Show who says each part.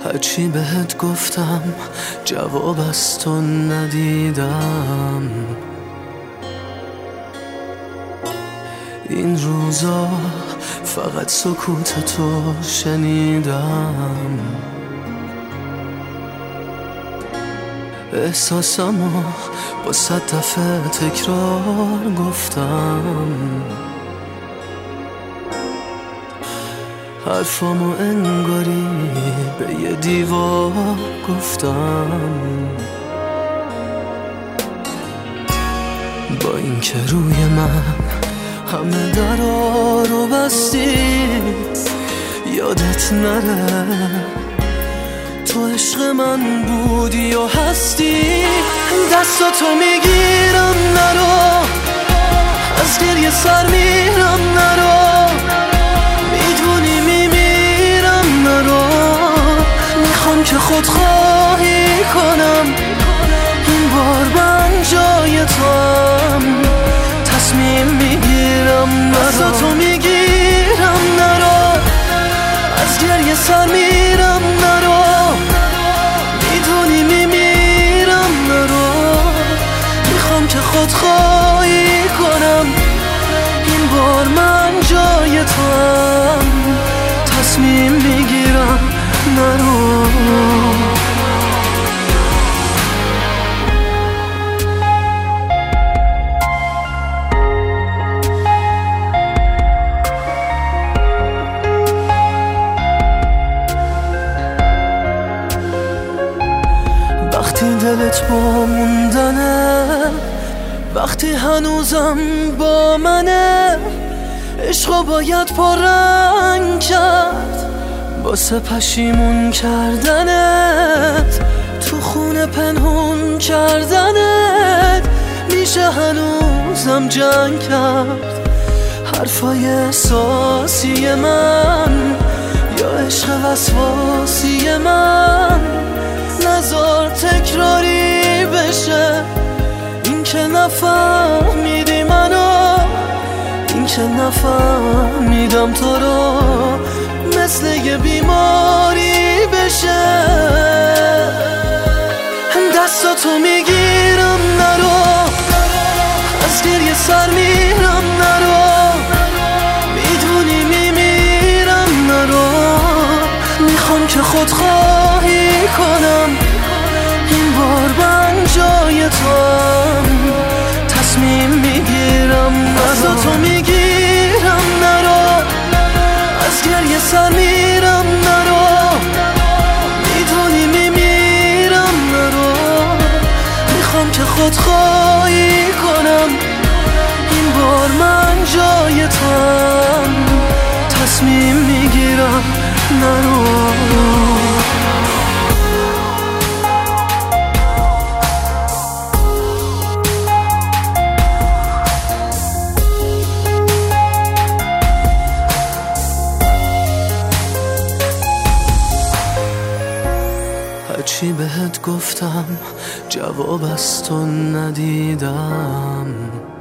Speaker 1: هرچی بهت گفتم جواب از تو ندیدم. این روزا فقط سکوت تو شنیدم. احساسمو با 100 دفعه تکرار گفتم. حرفامو انگاری به یه دیوار گفتم. با اینکه روی من همه درا رو بستی، یادت نره تو عشق من بودی و هستی. دستاتو میگیرم نرو، از گریه سر میرم نرو، میدونی میمیرم نرو. میخوام که خودخواهی کنم، این بار من جای توام، تصمیم میگیرم نرو. دستاتو میگیرم نرو، از گریه سر میرم نرو، میدونی میمیرم نرو. میخوام که خودخواهی کنم، این بار من جای توام، تصمیم میگیرم نرو. وقتی دلت با موندنه، وقتی هنوزم با منه، عشقو باید پررنگ کرد واسه پشیمون کردنت. تو خونه پنهون کردنت میشه هنوزم جنگ کرد. حرفای احساسی من یا عشق وسواسی من، نذار تکراری بشه. این که نفهمیدی منو، این که نفهمیدم تو رو، مثل یه بیماری بشه. دستاتو میگیرم نرو، از گریه سر میرم نرو، میدونی میمیرم نرو. میخوام که خودخواهی کنم، این بار من جای توام، تصمیم میگیرم نرو. دستاتو میگیرم نرو، از گریه سر میرم نرو، میدونی میمیرم نرو. میخوام که خودخواهی کنم، این بار من جای توام، تصمیم میگیرم نرو. هرچی بهت گفتم جواب از تو ندیدم.